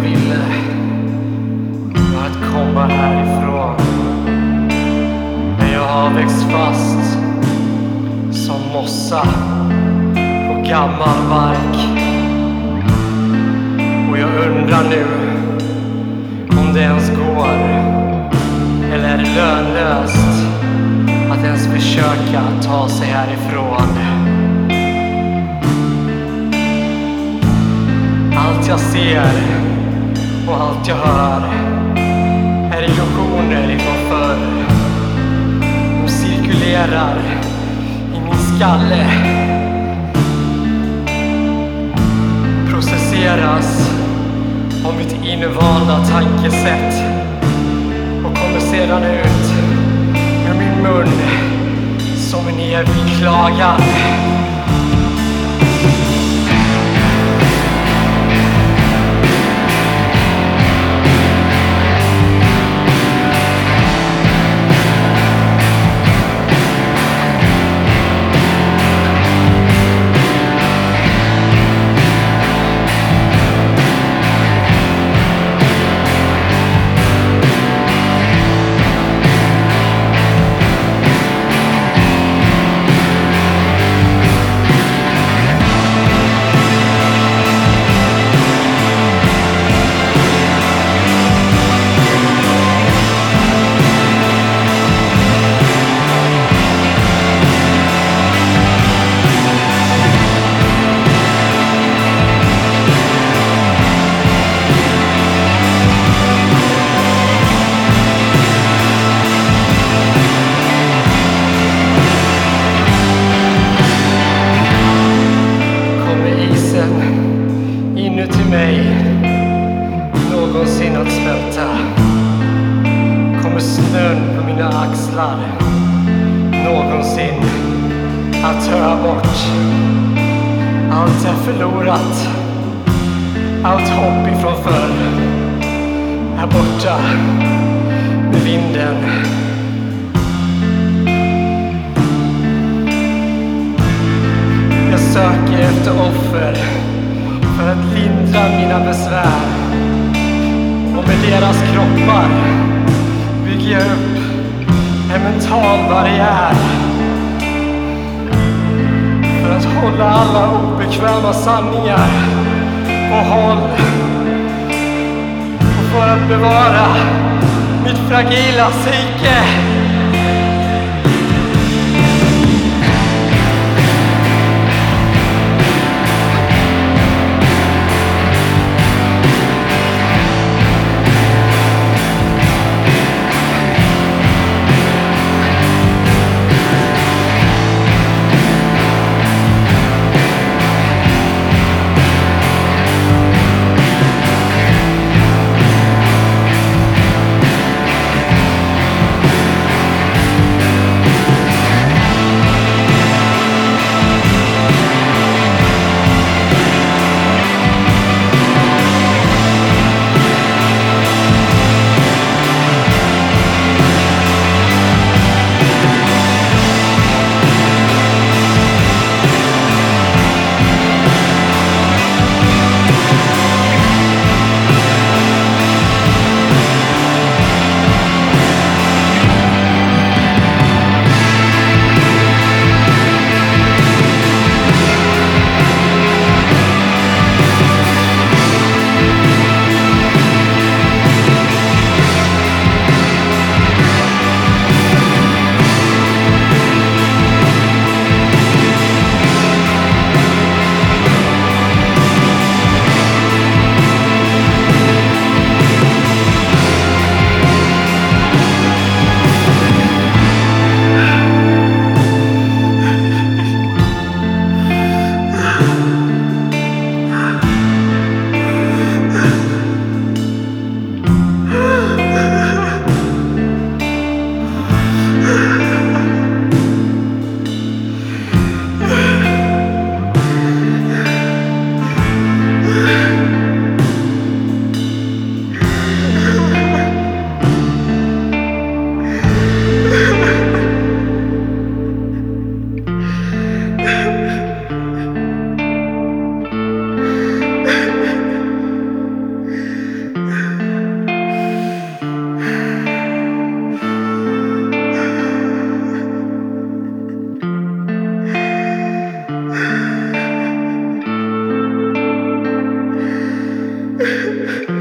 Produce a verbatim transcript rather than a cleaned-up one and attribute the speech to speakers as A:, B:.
A: ville var att komma härifrån. Men jag har växt fast som mossa på gammal mark. Och jag undrar nu om det ens går, eller är det lönlöst att ens försöka ta sig härifrån. Allt jag ser och allt jag hör är illusioner ifrån förr. De cirkulerar i min skalle, processeras av mitt invanda tankesätt och kommer sedan ut ur min mun som en evig klagan. Inuti mig någonsin att smälta? Kommer snön på mina axlar någonsin att töa bort? Allt är förlorat, allt hopp ifrån förr är borta med vinden. Jag söker efter offer för att lindra mina besvär, och med deras kroppar bygger jag upp en mental barriär för att hålla alla obekväma sanningar på håll och för att bevara mitt fragila psyke.
B: Thank you.